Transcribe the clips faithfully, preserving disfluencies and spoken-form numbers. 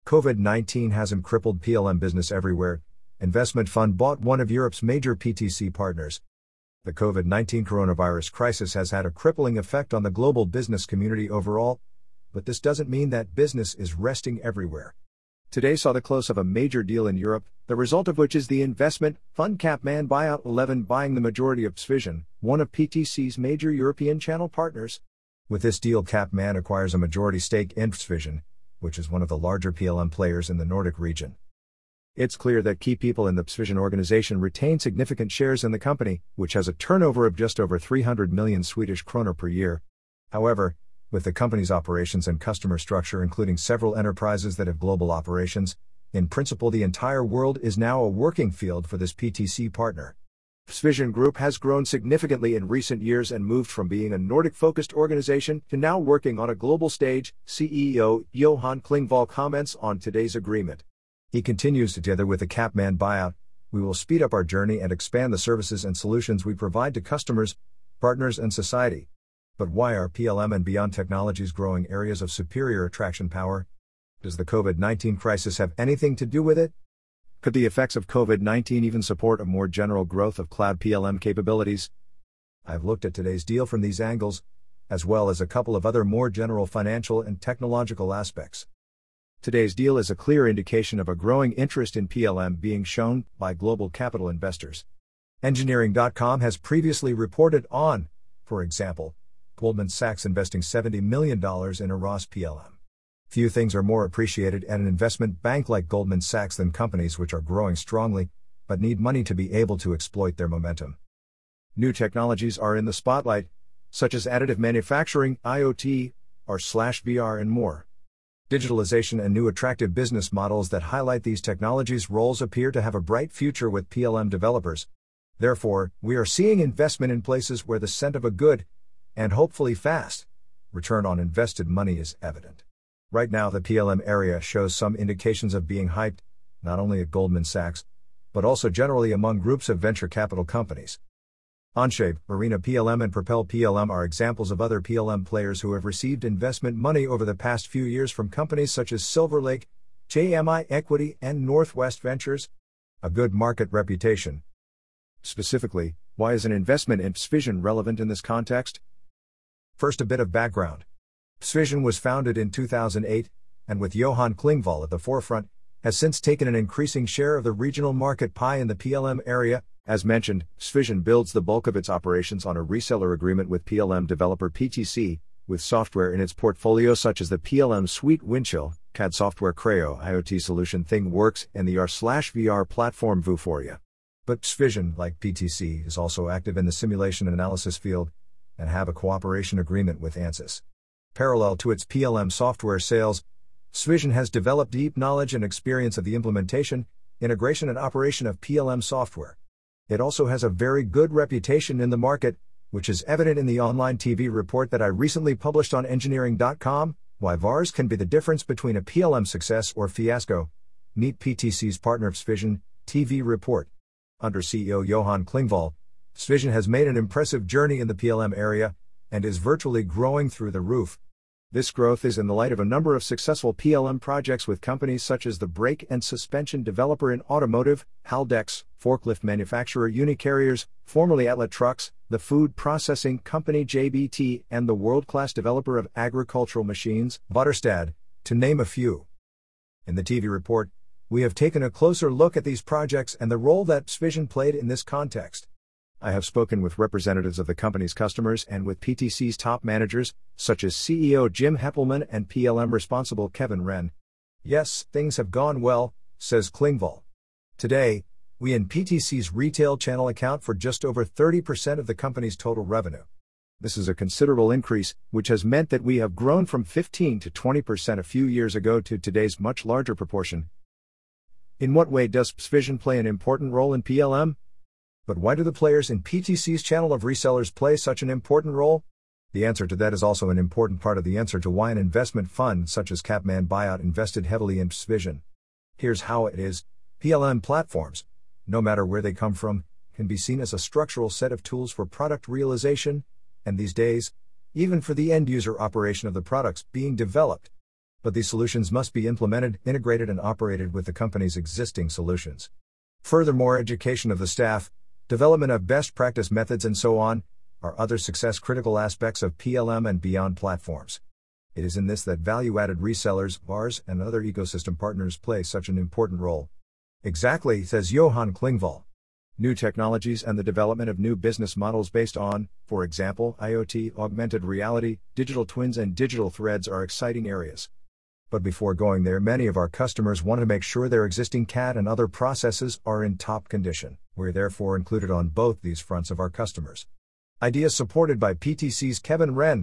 COVID nineteen hasn't crippled P L M business everywhere. Investment fund bought one of Europe's major P T C partners. The COVID nineteen coronavirus crisis has had a crippling effect on the global business community overall, but this doesn't mean that business is resting everywhere. Today saw the close of a major deal in Europe, the result of which is the investment fund Capman Buyout eleven buying the majority of Psvision, one of P T C's major European channel partners. With this deal, Capman acquires a majority stake in Psvision, which is one of the larger P L M players in the Nordic region. It's clear that key people in the Psvision organization retain significant shares in the company, which has a turnover of just over three hundred million Swedish kronor per year. However, with the company's operations and customer structure including several enterprises that have global operations, in principle the entire world is now a working field for this P T C partner. Psvision Group has grown significantly in recent years and moved from being a Nordic-focused organization to now working on a global stage, C E O Johan Klingvall comments on today's agreement. He continues, together with the Capman buyout, we will speed up our journey and expand the services and solutions we provide to customers, partners and society. But why are P L M and beyond technologies growing areas of superior attraction power? Does the COVID nineteen crisis have anything to do with it? Could the effects of COVID nineteen even support a more general growth of cloud P L M capabilities? I've looked at today's deal from these angles, as well as a couple of other more general financial and technological aspects. Today's deal is a clear indication of a growing interest in P L M being shown by global capital investors. Engineering dot com has previously reported on, for example, Goldman Sachs investing seventy million dollars in Aras P L M. Few things are more appreciated at an investment bank like Goldman Sachs than companies which are growing strongly, but need money to be able to exploit their momentum. New technologies are in the spotlight, such as additive manufacturing, I O T, R slash V R and more. Digitalization and new attractive business models that highlight these technologies' roles appear to have a bright future with P L M developers. Therefore, we are seeing investment in places where the scent of a good, and hopefully fast, return on invested money is evident. Right now the P L M area shows some indications of being hyped, not only at Goldman Sachs, but also generally among groups of venture capital companies. Onshape, Arena P L M and Propel P L M are examples of other P L M players who have received investment money over the past few years from companies such as Silver Lake, J M I Equity and Northwest Ventures. A good market reputation. Specifically, why is an investment in Psvision relevant in this context? First, a bit of background. Psvision was founded in two thousand eight, and with Johan Klingvall at the forefront, has since taken an increasing share of the regional market pie in the P L M area. As mentioned, Psvision builds the bulk of its operations on a reseller agreement with P L M developer P T C, with software in its portfolio such as the P L M Suite Windchill, C A D software Creo, I O T solution ThingWorx, and the R slash V R platform Vuforia. But Psvision, like P T C, is also active in the simulation analysis field, and have a cooperation agreement with Ansys. Parallel to its P L M software sales, Psvision has developed deep knowledge and experience of the implementation, integration and operation of P L M software. It also has a very good reputation in the market, which is evident in the online T V report that I recently published on engineering dot com, Why V A Rs Can Be the Difference Between a P L M Success or Fiasco. Meet P T C's partner Psvision, T V report. Under C E O Johan Klingvall, Psvision has made an impressive journey in the P L M area, and is virtually growing through the roof. This growth is in the light of a number of successful P L M projects with companies such as the brake and suspension developer in automotive, Haldex, forklift manufacturer Unicarriers, formerly Atlet Trucks, the food processing company J B T, and the world-class developer of agricultural machines, Waterstad, to name a few. In the T V report, we have taken a closer look at these projects and the role that Psvision played in this context. I have spoken with representatives of the company's customers and with P T C's top managers, such as C E O Jim Heppelmann and P L M responsible Kevin Wren. Yes, things have gone well, says Klingvall. Today, we in P T C's retail channel account for just over thirty percent of the company's total revenue. This is a considerable increase, which has meant that we have grown from fifteen to twenty percent a few years ago to today's much larger proportion. In what way does Psvision play an important role in P L M? But why do the players in P T C's channel of resellers play such an important role? The answer to that is also an important part of the answer to why an investment fund such as Capman Buyout invested heavily in Psvision. Here's how it is. P L M platforms, no matter where they come from, can be seen as a structural set of tools for product realization, and these days, even for the end-user operation of the products being developed. But these solutions must be implemented, integrated, and operated with the company's existing solutions. Furthermore, education of the staff, development of best practice methods, and so on, are other success-critical aspects of P L M and beyond platforms. It is in this that value-added resellers, V A Rs, and other ecosystem partners play such an important role. Exactly, says Johan Klingvall. New technologies and the development of new business models based on, for example, IoT, augmented reality, digital twins, and digital threads are exciting areas. But before going there, many of our customers want to make sure their existing C A D and other processes are in top condition. We're therefore included on both these fronts of our customers. Ideas supported by P T C's Kevin Wren.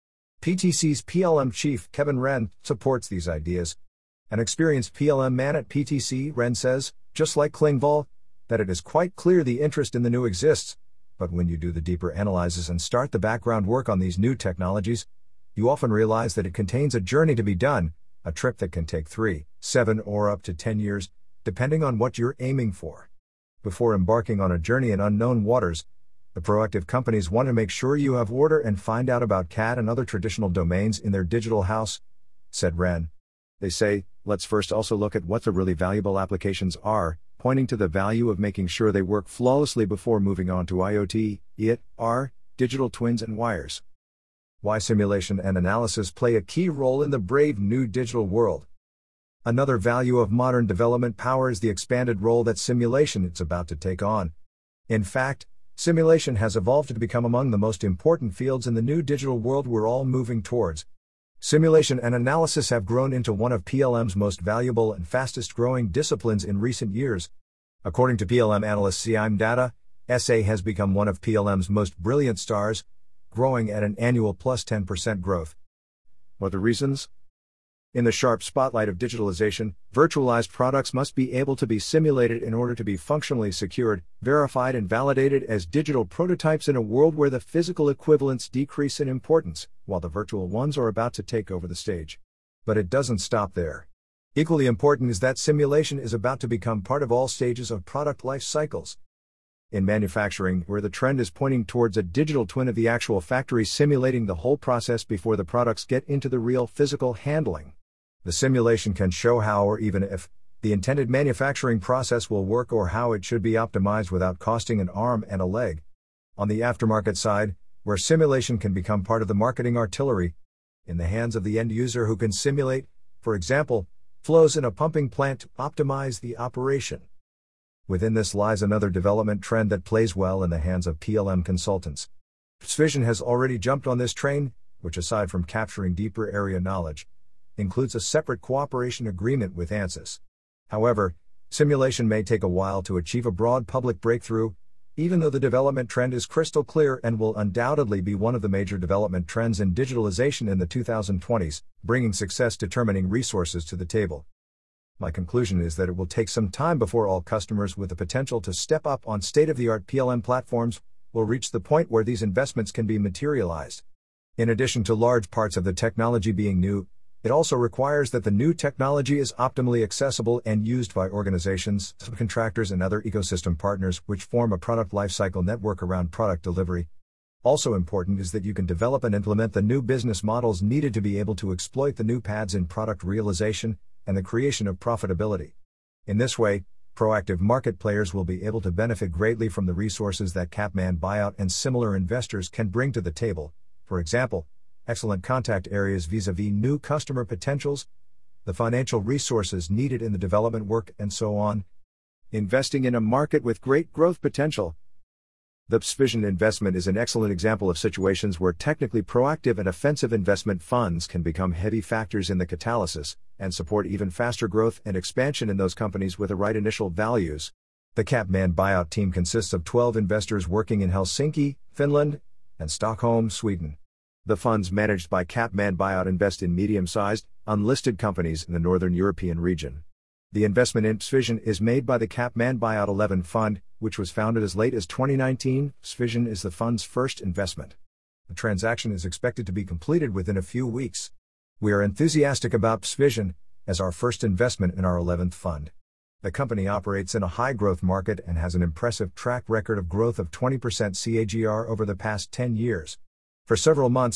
P T C's P L M chief, Kevin Wren, supports these ideas. An experienced P L M man at P T C, Wren says, just like Klingvall, that it is quite clear the interest in the new exists, but when you do the deeper analysis and start the background work on these new technologies, you often realize that it contains a journey to be done, a trip that can take three, seven, or up to ten years, depending on what you're aiming for. Before embarking on a journey in unknown waters, the proactive companies want to make sure you have order and find out about C A D and other traditional domains in their digital house, said Wren. They say, let's first also look at what the really valuable applications are, pointing to the value of making sure they work flawlessly before moving on to IoT, I O T, R, digital twins, and wires. Why simulation and analysis play a key role in the brave new digital world. Another value of modern development power is the expanded role that simulation is about to take on. In fact, simulation has evolved to become among the most important fields in the new digital world we're all moving towards. Simulation and analysis have grown into one of P L M's most valuable and fastest growing disciplines in recent years. According to P L M analyst C I M Data, S A has become one of P L M's most brilliant stars, growing at an annual plus ten percent growth. What are the reasons? In the sharp spotlight of digitalization, virtualized products must be able to be simulated in order to be functionally secured, verified, and validated as digital prototypes in a world where the physical equivalents decrease in importance, while the virtual ones are about to take over the stage. But it doesn't stop there. Equally important is that simulation is about to become part of all stages of product life cycles. In manufacturing, where the trend is pointing towards a digital twin of the actual factory simulating the whole process before the products get into the real physical handling. The simulation can show how or even if the intended manufacturing process will work or how it should be optimized without costing an arm and a leg. On the aftermarket side, where simulation can become part of the marketing artillery, in the hands of the end user who can simulate, for example, flows in a pumping plant to optimize the operation. Within this lies another development trend that plays well in the hands of P L M consultants. Psvision has already jumped on this train, which aside from capturing deeper area knowledge, includes a separate cooperation agreement with ANSYS. However, simulation may take a while to achieve a broad public breakthrough, even though the development trend is crystal clear and will undoubtedly be one of the major development trends in digitalization in the two thousand twenties, bringing success determining resources to the table. My conclusion is that it will take some time before all customers with the potential to step up on state-of-the-art P L M platforms will reach the point where these investments can be materialized. In addition to large parts of the technology being new, it also requires that the new technology is optimally accessible and used by organizations, subcontractors, and other ecosystem partners which form a product lifecycle network around product delivery. Also important is that you can develop and implement the new business models needed to be able to exploit the new paths in product realization and the creation of profitability. In this way, proactive market players will be able to benefit greatly from the resources that Capman Buyout and similar investors can bring to the table, for example, excellent contact areas vis-a-vis new customer potentials, the financial resources needed in the development work, and so on. Investing in a market with great growth potential. The Psvision investment is an excellent example of situations where technically proactive and offensive investment funds can become heavy factors in the catalysis, and support even faster growth and expansion in those companies with the right initial values. The Capman Buyout team consists of twelve investors working in Helsinki, Finland, and Stockholm, Sweden. The funds managed by Capman Buyout invest in medium-sized, unlisted companies in the Northern European region. The investment in Psvision is made by the Capman Buyout eleven Fund, which was founded as late as twenty nineteen. Psvision is the fund's first investment. The transaction is expected to be completed within a few weeks. We are enthusiastic about Psvision as our first investment in our eleventh fund. The company operates in a high-growth market and has an impressive track record of growth of twenty percent C A G R over the past ten years. For several months,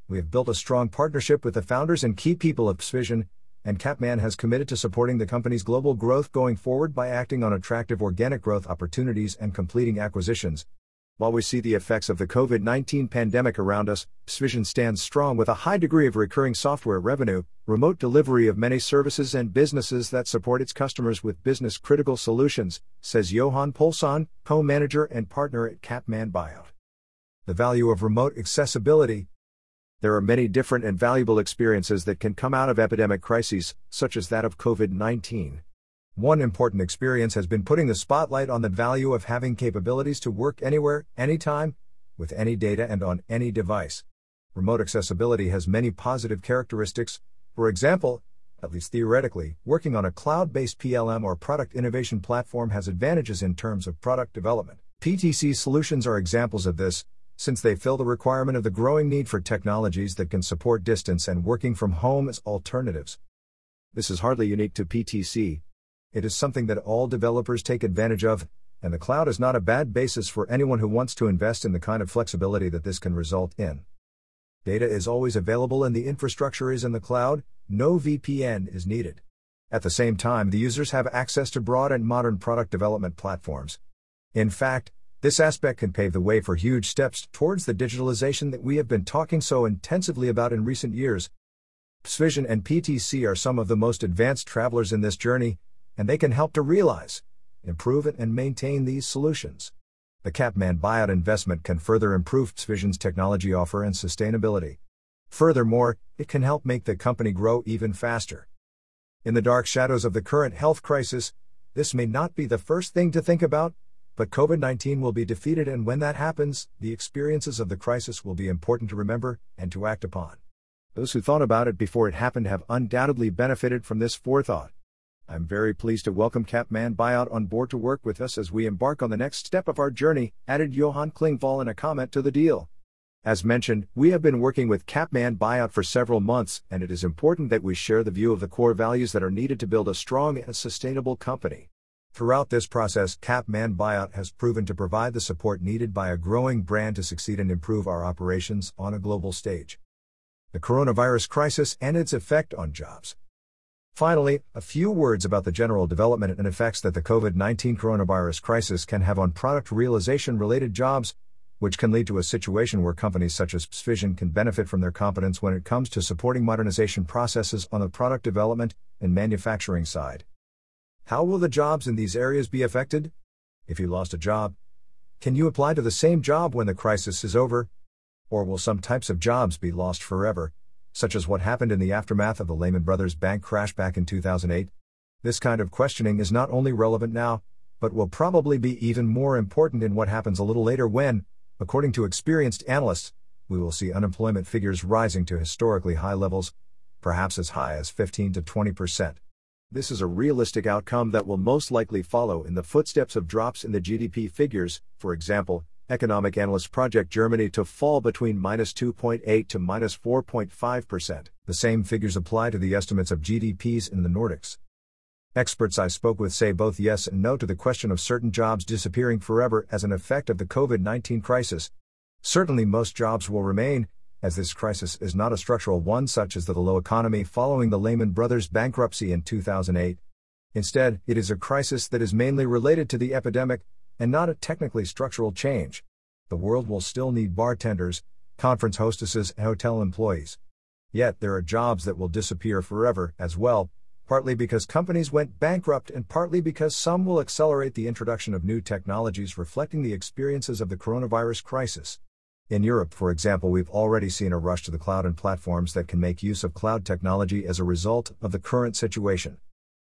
We have built a strong partnership with the founders and key people of Psvision, and Capman has committed to supporting the company's global growth going forward by acting on attractive organic growth opportunities and completing acquisitions. While we see the effects of the COVID nineteen pandemic around us, Psvision stands strong with a high degree of recurring software revenue, remote delivery of many services and businesses that support its customers with business-critical solutions, says Johan Poulsson, co-manager and partner at Capman Buyout. The value of remote accessibility. There are many different and valuable experiences that can come out of epidemic crises, such as that of COVID nineteen. One important experience has been putting the spotlight on the value of having capabilities to work anywhere, anytime, with any data and on any device. Remote accessibility has many positive characteristics. For example, at least theoretically, working on a cloud-based P L M or product innovation platform has advantages in terms of product development. P T C solutions are examples of this, since they fill the requirement of the growing need for technologies that can support distance and working from home as alternatives. This is hardly unique to P T C. It is something that all developers take advantage of, and the cloud is not a bad basis for anyone who wants to invest in the kind of flexibility that this can result in. Data is always available and the infrastructure is in the cloud, no V P N is needed. At the same time, the users have access to broad and modern product development platforms. In fact, this aspect can pave the way for huge steps towards the digitalization that we have been talking so intensively about in recent years. Psvision and P T C are some of the most advanced travelers in this journey, and they can help to realize, improve it and maintain these solutions. The Capman Buyout investment can further improve Psvision's technology offer and sustainability. Furthermore, it can help make the company grow even faster. In the dark shadows of the current health crisis, this may not be the first thing to think about, but COVID nineteen will be defeated, and when that happens, the experiences of the crisis will be important to remember and to act upon. Those who thought about it before it happened have undoubtedly benefited from this forethought. I'm very pleased to welcome Capman Buyout on board to work with us as we embark on the next step of our journey, added Johan Klingvall in a comment to the deal. As mentioned, we have been working with Capman Buyout for several months, and it is important that we share the view of the core values that are needed to build a strong and sustainable company. Throughout this process, Capman Buyout has proven to provide the support needed by a growing brand to succeed and improve our operations on a global stage. The coronavirus crisis and its effect on jobs. Finally, a few words about the general development and effects that the COVID nineteen coronavirus crisis can have on product realization-related jobs, which can lead to a situation where companies such as Psvision can benefit from their competence when it comes to supporting modernization processes on the product development and manufacturing side. How will the jobs in these areas be affected? If you lost a job, can you apply to the same job when the crisis is over? Or will some types of jobs be lost forever, such as what happened in the aftermath of the Lehman Brothers bank crash back in two thousand eight? This kind of questioning is not only relevant now, but will probably be even more important in what happens a little later when, according to experienced analysts, we will see unemployment figures rising to historically high levels, perhaps as high as fifteen to twenty percent. This is a realistic outcome that will most likely follow in the footsteps of drops in the G D P figures. For example, economic analysts project Germany to fall between minus two point eight to minus four point five percent. The same figures apply to the estimates of G D Ps in the Nordics. Experts I spoke with say both yes and no to the question of certain jobs disappearing forever as an effect of the COVID nineteen crisis. Certainly most jobs will remain, as this crisis is not a structural one such as the low economy following the Lehman Brothers bankruptcy in two thousand eight. Instead, it is a crisis that is mainly related to the epidemic, and not a technically structural change. The world will still need bartenders, conference hostesses, and hotel employees. Yet there are jobs that will disappear forever as well, partly because companies went bankrupt and partly because some will accelerate the introduction of new technologies reflecting the experiences of the coronavirus crisis. In Europe, for example, we've already seen a rush to the cloud and platforms that can make use of cloud technology as a result of the current situation.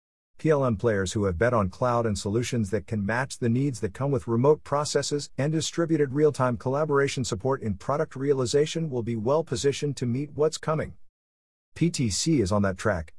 P L M players who have bet on cloud and solutions that can match the needs that come with remote processes and distributed real-time collaboration support in product realization will be well positioned to meet what's coming. P T C is on that track,